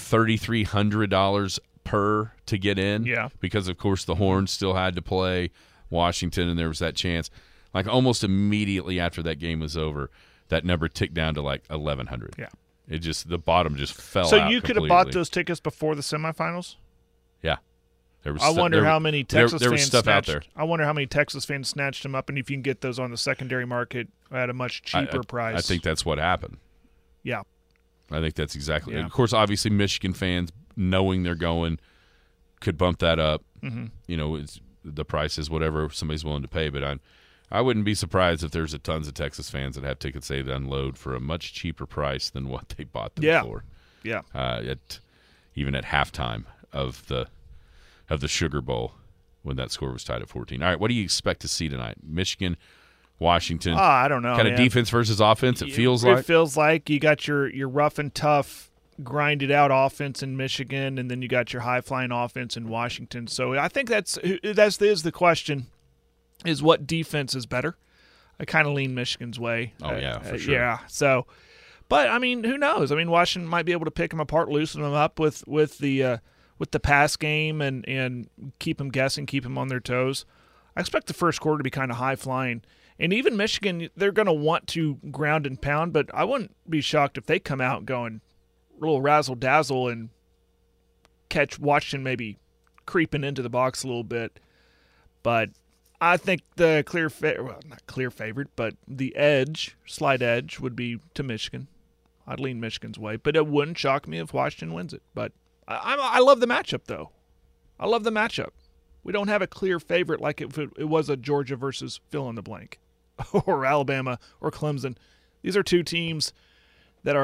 $3,300 per to get in. Yeah. Because of course the Horns still had to play Washington, and there was that chance. Like almost immediately after that game was over, that number ticked down to like 1,100. Yeah. The bottom just fell out. So you could have bought completely. those tickets before the semifinals? Yeah. There was I wonder how many Texas there was fans stuff out snatched. there. I wonder how many Texas fans snatched them up, and if you can get those on the secondary market at a much cheaper price. I think that's what happened. Yeah. I think that's exactly. Yeah. Of course, obviously, Michigan fans knowing they're going could bump that up. Mm-hmm. You know, the price is whatever somebody's willing to pay. But I wouldn't be surprised if there's tons of Texas fans that have tickets they unload for a much cheaper price than what they bought them for. Yeah. Even at halftime of the Sugar Bowl when that score was tied at 14. All right, what do you expect to see tonight? Michigan, Washington. I don't know. Kind of defense versus offense. It feels like you got your rough and tough, grinded out offense in Michigan, and then you got your high flying offense in Washington. So I think that is the question: is what defense is better? I kind of lean Michigan's way. Oh yeah, for sure. Yeah. So, but I mean, who knows? I mean, Washington might be able to pick them apart, loosen them up with the pass game and keep them guessing, keep them on their toes. I expect the first quarter to be kind of high flying. And even Michigan, they're going to want to ground and pound, but I wouldn't be shocked if they come out going a little razzle-dazzle and catch Washington maybe creeping into the box a little bit. But I think the not clear favorite, but the slight edge would be to Michigan. I'd lean Michigan's way, but it wouldn't shock me if Washington wins it. But I love the matchup, though. I love the matchup. We don't have a clear favorite like if it was a Georgia versus fill-in-the-blank or Alabama or Clemson. These are two teams that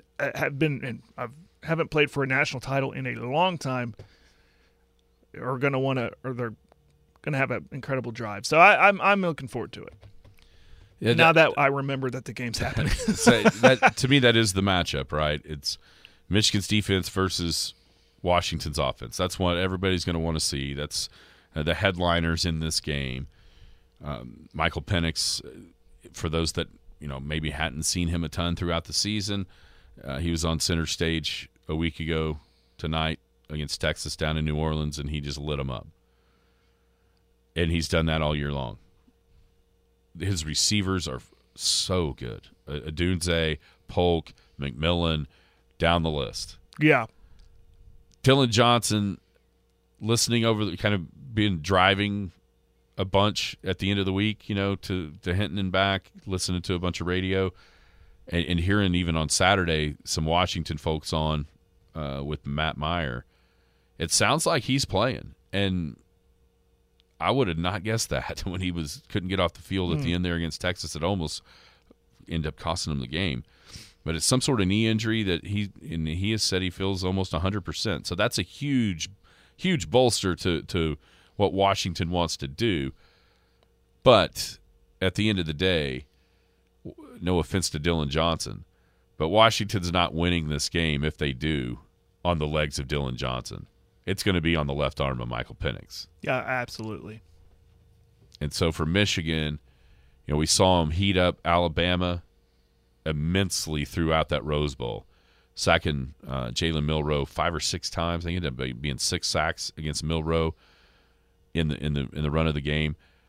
haven't played for a national title in a long time, they're going to have an incredible drive. So I'm looking forward to it. Yeah, now that I remember that the game's happening. To me, that is the matchup, right? It's Michigan's defense versus Washington's offense. That's what everybody's going to want to see. That's the headliners in this game. Michael Penix, for those that maybe hadn't seen him a ton throughout the season, he was on center stage a week ago tonight against Texas down in New Orleans, and he just lit them up. And he's done that all year long. His receivers are so good. Adunze, Polk, McMillan, down the list. Yeah. Dillon Johnson, listening over driving a bunch at the end of the week, to Hinton and back, listening to a bunch of radio, and hearing even on Saturday some Washington folks on with Matt Meyer. It sounds like he's playing, and I would have not guessed that when he couldn't get off the field at the end there against Texas. It almost ended up costing him the game. But it's some sort of knee injury that he has said he feels almost 100%. So that's a huge, huge bolster to what Washington wants to do. But at the end of the day, no offense to Dillon Johnson, but Washington's not winning this game if they do on the legs of Dillon Johnson. It's going to be on the left arm of Michael Penix. Yeah, absolutely. And so for Michigan, we saw him heat up Alabama immensely throughout that Rose Bowl, sacking Jalen Milroe 5 or 6 times. I think it ended up being 6 sacks against Milroe in the run of the game.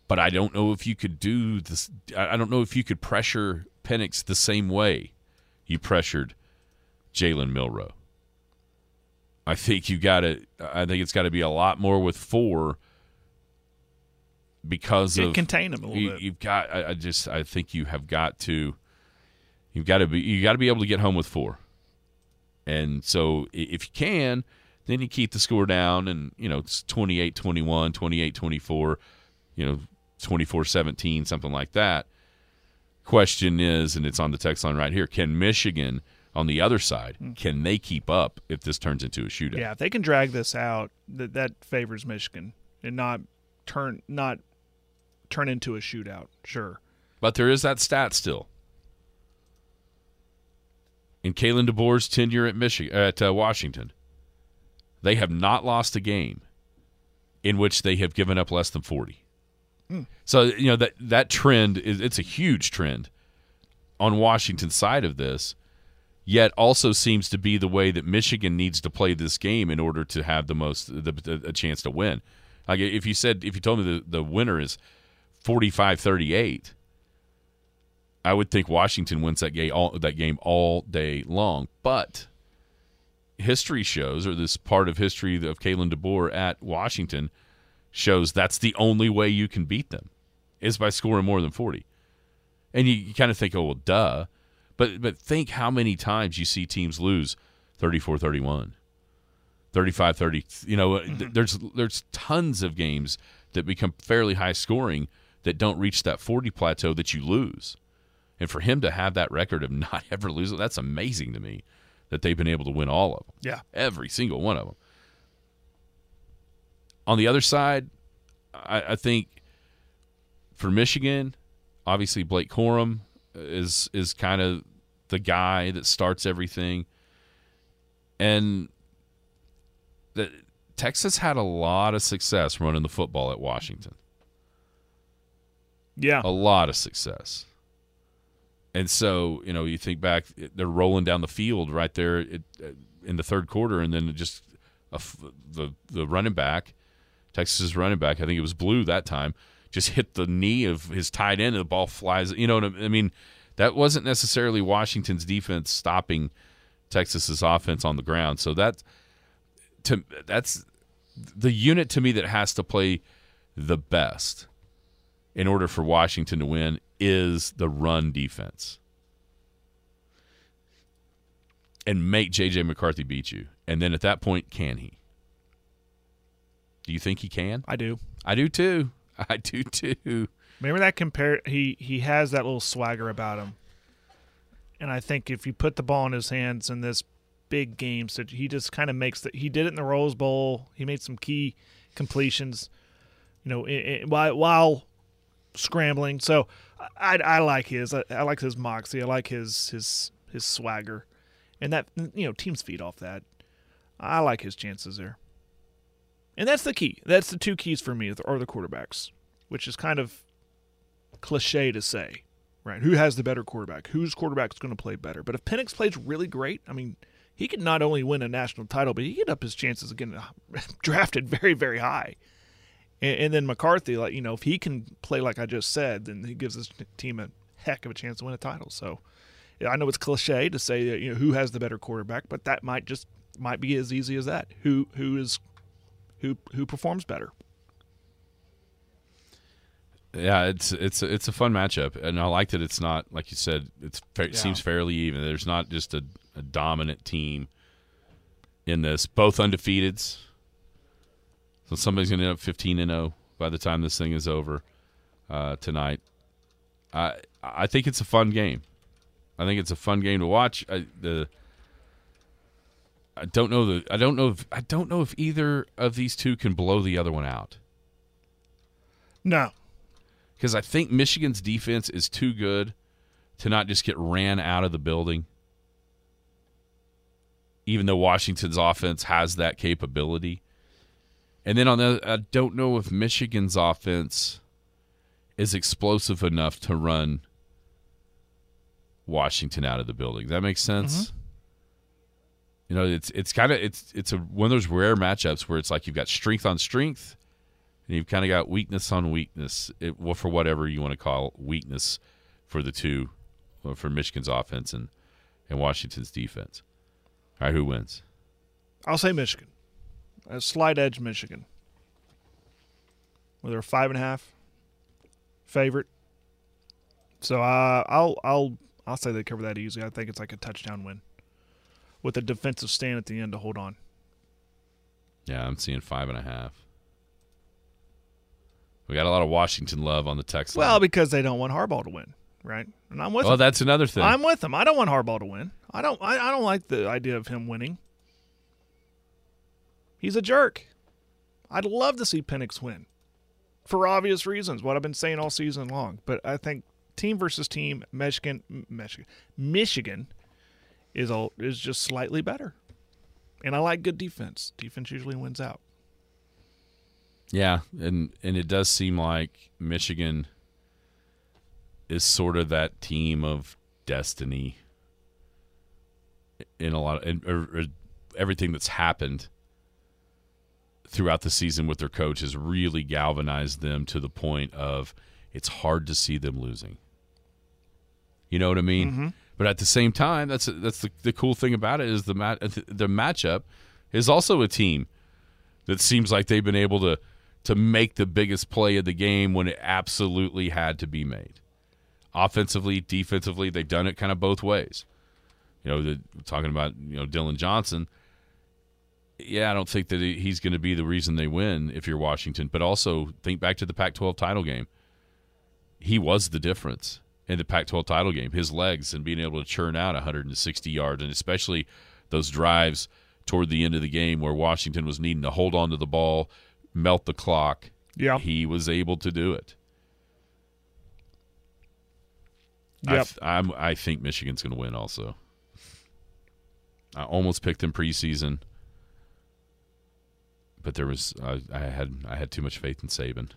But I don't know if you could do this. I don't know if you could pressure Penix the same way you pressured Jalen Milroe. I think it's got to be a lot more with 4 because of contain him a little bit. You've got. I think you have got to. You got to be able to get home with 4. And so if you can, then you keep the score down, and it's 28-21, 28-24, 24-17, something like that. Question is, and it's on the text line right here, can Michigan on the other side, can they keep up if this turns into a shootout? Yeah, if they can drag this out, that favors Michigan and not turn into a shootout. Sure. But there is that stat still. In Kalen DeBoer's tenure at Washington, they have not lost a game in which they have given up less than 40. So that trend it's a huge trend on Washington's side of this, yet also seems to be the way that Michigan needs to play this game in order to have a chance to win. Like if you told me the winner is 45-38, I would think Washington wins that game all day long. But history shows, or this part of history of Kalen DeBoer at Washington shows, that's the only way you can beat them is by scoring more than 40. And you kind of think, oh, well, duh. But think how many times you see teams lose 34-31, 35-30. There's tons of games that become fairly high scoring that don't reach that 40 plateau that you lose. And for him to have that record of not ever losing, that's amazing to me that they've been able to win all of them. Yeah. Every single one of them. On the other side, I think for Michigan, obviously Blake Corum is kind of the guy that starts everything. And Texas had a lot of success running the football at Washington. Yeah. A lot of success. And so, you think back, they're rolling down the field right there in the third quarter, and then just the running back, Texas's running back, I think it was Blue that time, just hit the knee of his tight end and the ball flies. You know what I mean? That wasn't necessarily Washington's defense stopping Texas's offense on the ground. So that's the unit to me that has to play the best in order for Washington to win is the run defense. And make J.J. McCarthy beat you. And then at that point, can he? Do you think he can? I do. I do too. I do too. Remember that he has that little swagger about him. And I think if you put the ball in his hands in this big game, so he just kind of makes he did it in the Rose Bowl. He made some key completions, while scrambling. So I like his. I like his moxie. I like his swagger, and that teams feed off that. I like his chances there, and that's the key. That's the two keys for me are the quarterbacks, which is kind of cliche to say, right? Who has the better quarterback? Whose quarterback's going to play better? But if Penix plays really great, I mean, he could not only win a national title, but he could up his chances of getting drafted very, very high. And then McCarthy, if he can play like I just said, then he gives his team a heck of a chance to win a title. So I know it's cliche to say that, who has the better quarterback, but that might be as easy as that. Who performs better? Yeah, it's a fun matchup, and I like that it's not, like you said, seems fairly even. There's not just a dominant team in this. Both undefeateds. So somebody's going to end up 15-0 by the time this thing is over tonight. I think it's a fun game. I think it's a fun game to watch. I don't know if either of these two can blow the other one out. No. Because I think Michigan's defense is too good to not just get ran out of the building, even though Washington's offense has that capability. And then I don't know if Michigan's offense is explosive enough to run Washington out of the building. Does that make sense? Mm-hmm. It's one of those rare matchups where it's like you've got strength on strength, And you've kind of got weakness on weakness, for whatever you want to call weakness for the two, for Michigan's offense and Washington's defense. All right, who wins? I'll say Michigan. A slight edge Michigan. Well, they're a 5.5 favorite. So I'll say they cover that easy. I think it's like a touchdown win with a defensive stand at the end to hold on. Yeah, I'm seeing 5.5. We got a lot of Washington love on the text line. Well, because they don't want Harbaugh to win, right? And I'm with them. Oh, that's another thing. I'm with them. I don't want Harbaugh to win. I don't like the idea of him winning. He's a jerk. I'd love to see Penix win for obvious reasons, what I've been saying all season long. But I think team versus team, Michigan is just slightly better. And I like good defense. Defense usually wins out. Yeah, and it does seem like Michigan is sort of that team of destiny in a lot of or everything that's happened throughout the season with their coach has really galvanized them to the point of it's hard to see them losing. You know what I mean? Mm-hmm. But at the same time, that's the cool thing about it is the matchup is also a team that seems like they've been able to make the biggest play of the game when it absolutely had to be made. Offensively, defensively, they've done it kind of both ways. You know, talking about Dylan Johnson. Yeah, I don't think that he's going to be the reason they win if you're Washington. But also think back to the Pac-12 title game. He was the difference in the Pac-12 title game. His legs and being able to churn out 160 yards, and especially those drives toward the end of the game where Washington was needing to hold on to the ball, melt the clock. Yeah, he was able to do it. Yep. I think Michigan's going to win also. I almost picked them preseason, but there was I had too much faith in Saban.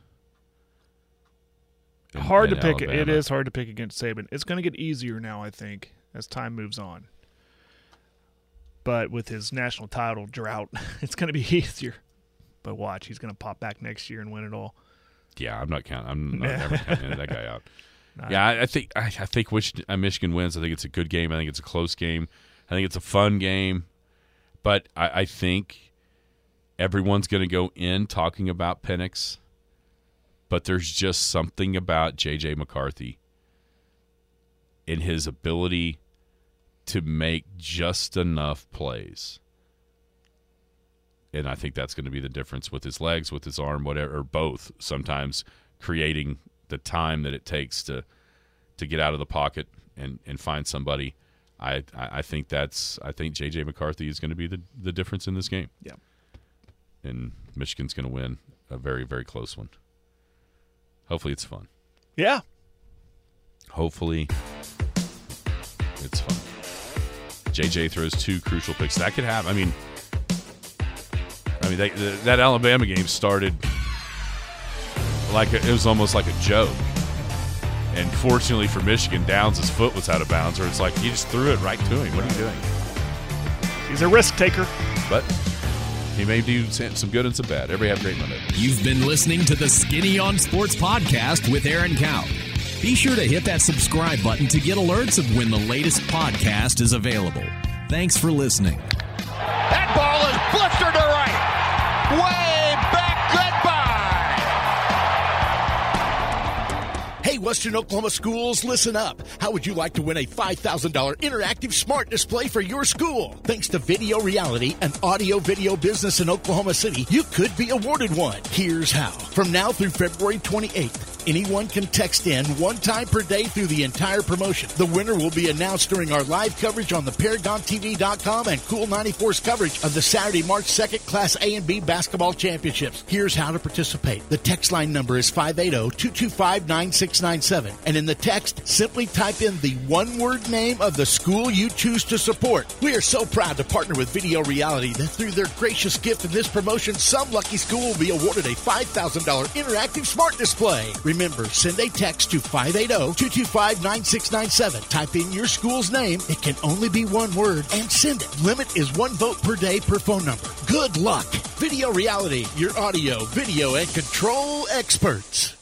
Hard to pick. It is hard to pick against Saban. It's going to get easier now, I think, as time moves on. But with his national title drought, it's going to be easier. But watch, he's going to pop back next year and win it all. Yeah, I'm not never counting that guy out. Yeah, I think Michigan wins. I think it's a good game. I think it's a close game. I think it's a fun game. But I think everyone's going to go in talking about Penix. But there's just something about J.J. McCarthy in his ability to make just enough plays. And I think that's going to be the difference with his legs, with his arm, whatever, or both. Sometimes creating the time that it takes to get out of the pocket and find somebody. I think J.J. McCarthy is going to be the difference in this game. Yeah. And Michigan's going to win a very, very close one. Hopefully it's fun. Yeah. Hopefully it's fun. JJ throws 2 crucial picks. That could happen. I mean, that Alabama game started like it was almost like a joke. And fortunately for Michigan, Downs' foot was out of bounds, or it's like he just threw it right to him. What are you doing? He's a risk taker. But he may do some good and some bad. Everybody have a great Monday. You've been listening to the Skinny on Sports podcast with Aaron Cow. Be sure to hit that subscribe button to get alerts of when the latest podcast is available. Thanks for listening. That ball is blistered to right. Way back. Goodbye. Hey, Western Oklahoma schools, listen up. How would you like to win a $5,000 interactive smart display for your school? Thanks to Video Reality, an audio-video business in Oklahoma City, you could be awarded one. Here's how. From now through February 28th, anyone can text in one time per day through the entire promotion. The winner will be announced during our live coverage on the ParagonTV.com and Cool 94's coverage of the Saturday, March 2nd Class A and B basketball championships. Here's how to participate. The text line number is 580-225-9697. And in the text, simply type in the one-word name of the school you choose to support. We are so proud to partner with Video Reality that through their gracious gift in this promotion, some lucky school will be awarded a $5,000 interactive smart display. Remember, send a text to 580-225-9697. Type in your school's name. It can only be one word, and send it. Limit is 1 vote per day per phone number. Good luck. Video Reality, your audio, video, and control experts.